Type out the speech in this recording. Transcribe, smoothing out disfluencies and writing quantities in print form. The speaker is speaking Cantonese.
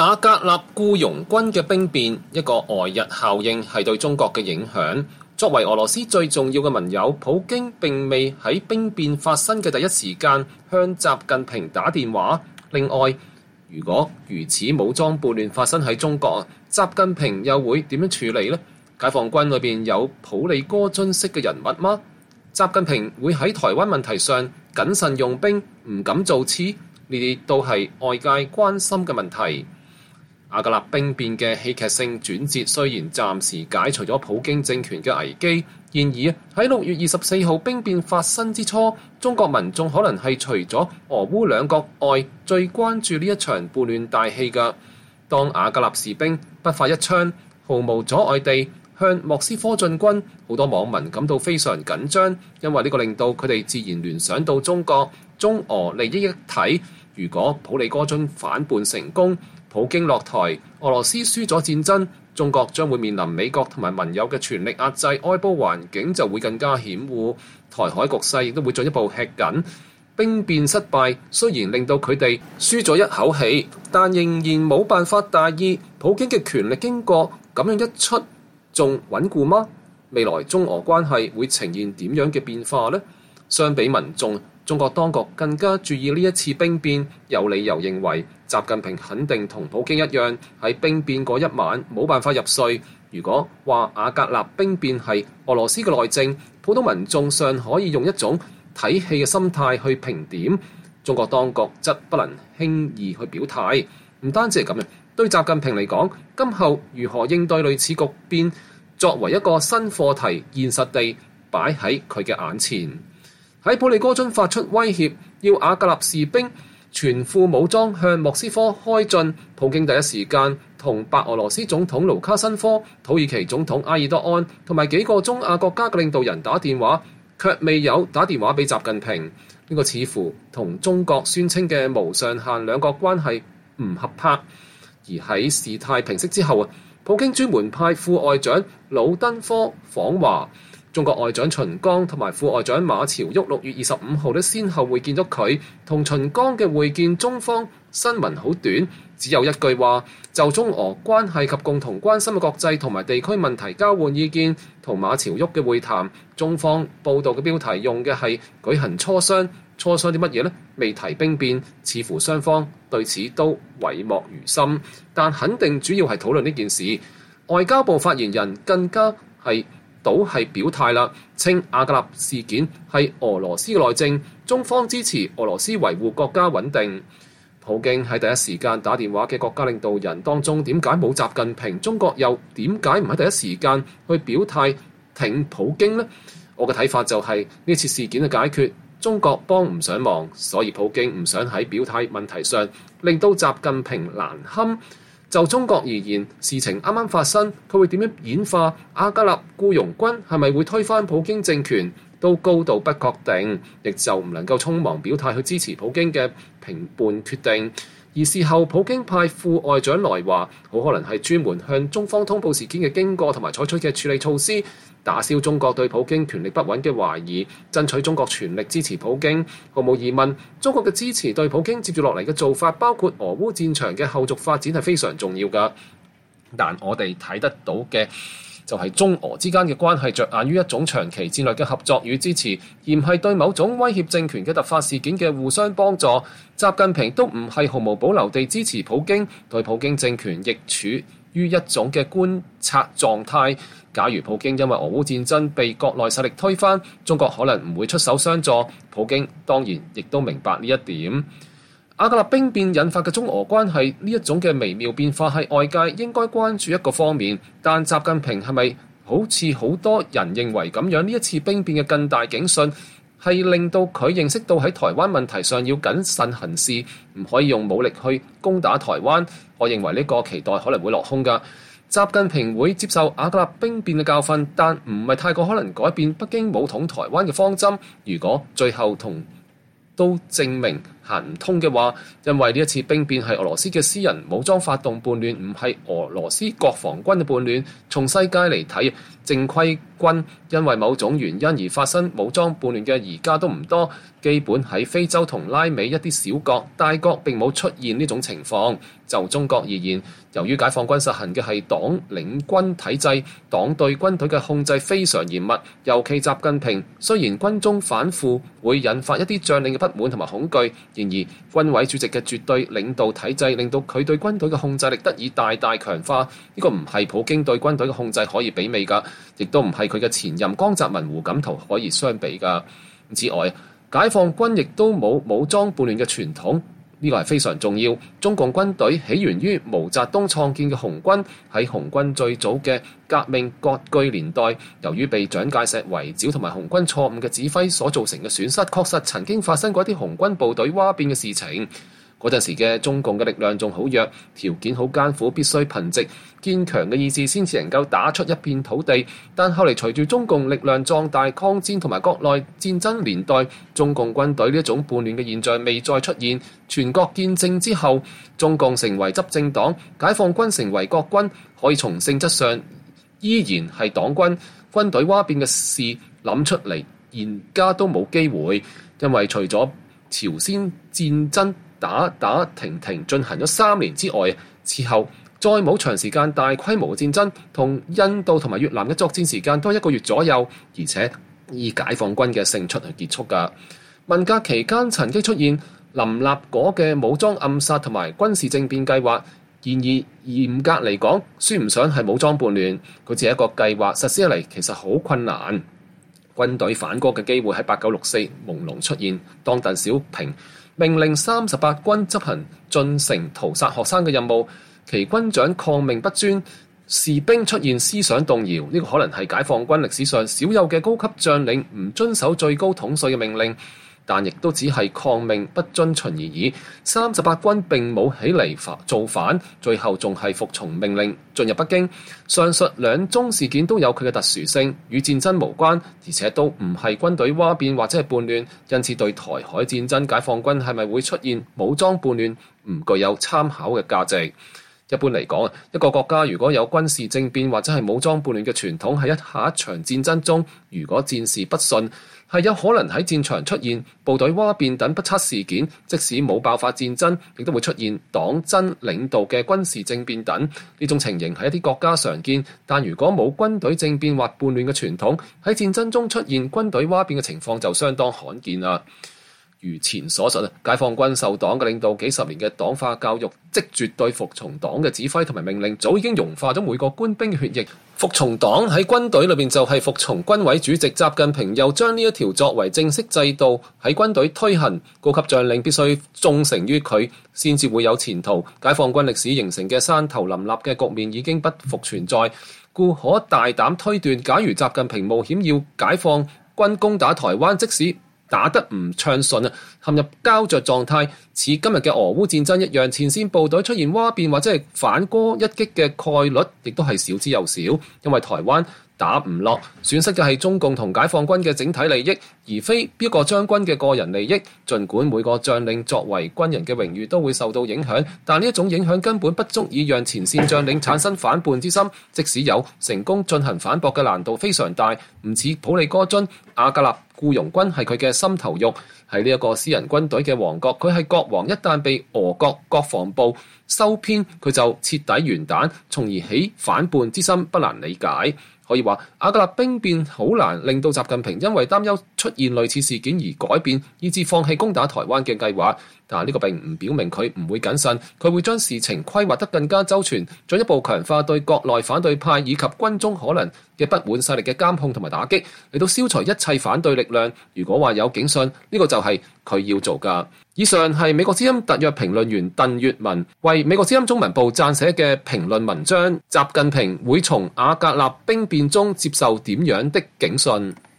瓦格納僱傭軍嘅兵變，一個外日效應係對中國嘅影響。作為俄羅斯最重要嘅盟友，普京並未喺兵變發生嘅第一時間向習近平打電話。另外，如果如此武裝叛亂發生喺中國，習近平又會點樣處理呢？解放軍裏邊有普里戈津式嘅人物嗎？習近平會喺台灣問題上謹慎用兵，唔敢造次？呢啲都係外界關心嘅問題。瓦格納兵變嘅戲劇性轉折雖然暫時解除咗普京政權嘅危機，然而喺6月24號兵變發生之初，中國民眾可能係除咗俄烏兩國外最關注呢一場叛亂大戲嘅。當瓦格納士兵不發一槍，毫無阻礙地向莫斯科進軍，好多網民感到非常緊張，因為呢個令到佢哋自然聯想到中國，中俄利益一體。如果普里戈津反叛成功，普京落台，俄羅斯輸咗戰爭，中國將會面臨美國同埋盟友嘅全力壓制，外部環境就會更加險惡，台海局勢亦都會進一步吃緊。兵變失敗雖然令到佢哋輸咗一口氣，但仍然冇辦法大意。普京嘅權力經過咁樣一出，仲穩固嗎？未來中俄關係會呈現點樣嘅變化呢？相比民眾，中國當局更加注意呢一次兵變，有理由認為習近平肯定同普京一樣喺兵變嗰一晚冇辦法入睡。如果話瓦格納兵變係俄羅斯嘅內政，普通民眾尚可以用一種睇戲嘅心態去評點，中國當局則不能輕易去表態。唔單止係咁樣，對習近平嚟講，今後如何應對類似局變，作為一個新課題，現實地擺喺佢嘅眼前。喺普里戈津發出威脅，要瓦格納士兵全副武裝向莫斯科開進，普京第一時間同白俄羅斯總統盧卡申科、土耳其總統埃爾多安同埋幾個中亞國家嘅領導人打電話，卻未有打電話俾習近平。呢個似乎同中國宣稱嘅無上限兩國關係唔合拍。而喺事態平息之後，普京專門派副外長魯登科訪華。中國外長秦剛同埋副外長馬朝旭6月25號都先後會見咗佢。同秦剛嘅會見，中方新聞好短，只有一句話，就中俄關係及共同關心嘅國際同埋地區問題交換意見。同馬朝旭嘅會談，中方報道嘅標題用嘅係舉行磋商，磋商啲乜嘢呢？未提兵變，似乎雙方對此都諱莫如深，但肯定主要係討論呢件事。外交部發言人更加倒係表態啦，稱瓦格納事件係俄羅斯嘅內政，中方支持俄羅斯維護國家穩定。普京喺第一時間打電話嘅國家領導人當中，點解冇習近平？中國又點解唔喺第一時間去表態挺普京呢？我嘅睇法就係呢次事件嘅解決，中國幫唔上忙，所以普京唔想喺表態問題上令到習近平難堪。就中國而言，事情啱啱發生，佢會點樣演化？瓦格納僱傭軍係咪會推翻普京政權，都高度不確定，亦就唔能夠匆忙表態去支持普京嘅平叛決定。而事後普京派副外長來華，好可能係專門向中方通報事件嘅經過同埋採取嘅處理措施，打消中國對普京權力不穩嘅懷疑，爭取中國全力支持普京。毫無疑問，中國嘅支持對普京接住落嚟嘅做法，包括俄烏戰場嘅後續發展係非常重要㗎。但我哋睇得到嘅就係中俄之間嘅關係着眼於一種長期戰略嘅合作與支持，而唔係對某種威脅政權嘅突發事件嘅互相幫助。習近平都唔係毫無保留地支持普京，對普京政權亦處於一種嘅觀察狀態。假如普京因為俄烏戰爭被國內勢力推翻，中國可能唔會出手相助。普京當然亦都明白呢一點。瓦格納兵變引發嘅中俄關係呢一種嘅微妙變化係外界應該關注一個方面，但習近平係咪好似好多人認為咁樣？呢一次兵變嘅更大警訊係令到佢認識到喺台灣問題上要謹慎行事，唔可以用武力去攻打台灣。我認為呢個期待可能會落空㗎。習近平會接受瓦格納兵變嘅教訓，但唔係太過可能改變北京武統台灣嘅方針。如果最後都證明行唔通嘅話，因為呢一次兵變係俄羅斯嘅私人武裝發動叛亂，唔係俄羅斯國防軍嘅叛亂。從世界嚟睇，正規軍因為某種原因而發生武裝叛亂嘅而家都唔多，基本喺非洲同拉美一啲小國，大國並冇出現呢種情況。就中國而言，由於解放軍實行嘅係黨領軍體制，黨對軍隊嘅控制非常嚴密，尤其習近平雖然軍中反腐會引發一啲將領嘅不滿同埋恐懼，然而軍委主席嘅絕對領導體制令到佢對軍隊嘅控制力得以大大強化。呢個唔係普京對軍隊嘅控制可以媲美㗎，亦都唔係佢嘅前任江澤民、胡錦濤可以相比㗎。此外，解放軍亦都冇武裝叛亂嘅傳統。呢個係非常重要。中共軍隊起源於毛澤東創建嘅紅軍，喺紅軍最早嘅革命割據年代，由於被蔣介石圍剿同埋紅軍錯誤嘅指揮所造成嘅損失，確實曾經發生過一啲紅軍部隊嘩變嘅事情。嗰陣時嘅中共嘅力量仲好弱，條件好艱苦，必須憑藉堅強嘅意志先至能夠打出一片土地。但後嚟隨住中共力量壯大、抗戰同埋國內戰爭年代，中共軍隊呢一種叛亂嘅現象未再出現。全國建政之後，中共成為執政黨，解放軍成為國軍，可以從性質上依然係黨軍。軍隊嘩變嘅事諗出嚟，而家都冇機會，因為除咗朝鮮戰爭打停進行咗3年之外，此後再冇長時間大規模嘅戰爭，同印度同埋越南嘅作戰時間都係1個月左右，而且以解放軍嘅勝出去結束㗎。文革期間曾經出現林立果嘅武裝暗殺同埋軍事政變計劃，然而嚴格嚟講，算唔上係武裝叛亂，佢只係一個計劃，實施起嚟其實好困難。軍隊反戈嘅機會喺8964朦朧出現。當鄧小平命令38軍執行進城屠殺學生嘅任務，其軍長抗命不遵，士兵出現思想動搖，呢個可能係解放軍歷史上少有嘅高級將領唔遵守最高統帥嘅命令，但亦都只係抗命不遵循而已。38軍並冇起嚟造反，最後仲係服從命令進入北京。上述兩宗事件都有佢嘅特殊性，與戰爭無關，而且都唔係軍隊嘩變或者係叛亂，因此對台海戰爭解放軍係咪會出現武裝叛亂唔具有參考嘅價值。一般嚟講，一個國家如果有軍事政變或者係武裝叛亂嘅傳統，喺下一場戰爭中，如果戰事不順，係有可能喺戰場出現部隊嘩變等不測事件。即使冇爆發戰爭，亦都會出現黨爭領導嘅軍事政變等。呢種情形喺一啲國家常見，但如果冇軍隊政變或叛亂嘅傳統，喺戰爭中出現軍隊嘩變嘅情況就相當罕見啦。如前所述，解放軍受黨嘅領導幾十年嘅黨化教育，即絕對服從黨嘅指揮同埋命令，早已經融化咗每個官兵嘅血液。服從黨喺軍隊裏邊就係服從軍委主席。習近平又將呢一條作為正式制度喺軍隊推行，高級將領必須忠誠於佢，先至會有前途。解放軍歷史形成嘅山頭林立嘅局面已經不復存在，故可大膽推斷，假如習近平冒險要解放軍攻打台灣，即使打得唔暢順，陷入膠着狀態，似今日嘅俄烏戰爭一樣，前線部隊出現嘩變或者係反戈一擊嘅概率，亦都係少之又少。因為台灣打唔落，損失嘅係中共同解放軍嘅整體利益，而非邊個將軍嘅個人利益。儘管每個將領作為軍人嘅榮譽都會受到影響，但呢一種影響根本不足以讓前線將領產生反叛之心。即使有，成功進行反駁嘅難度非常大，唔似普里戈津、阿格納僱傭軍係佢嘅心頭肉。喺呢一個私人軍隊嘅王國，佢係國王，一旦被俄國國防部收編，佢就徹底完蛋，從而起反叛之心，不難理解。可以話，阿格納兵變好難令到習近平因為擔憂出現類似事件而改變，以致放棄攻打台灣嘅計劃。但呢個並唔表明佢唔會謹慎，佢會將事情規劃得更加周全，進一步強化對國內反對派以及軍中可能嘅不滿勢力嘅監控同埋打擊，嚟到消除一切反對力量。如果話有警訊，呢個就係佢要做㗎。以上係美國之音特約評論員鄧粵文為美國之音中文部撰寫嘅評論文章。習近平會從阿格納兵變中接受點樣的警訊？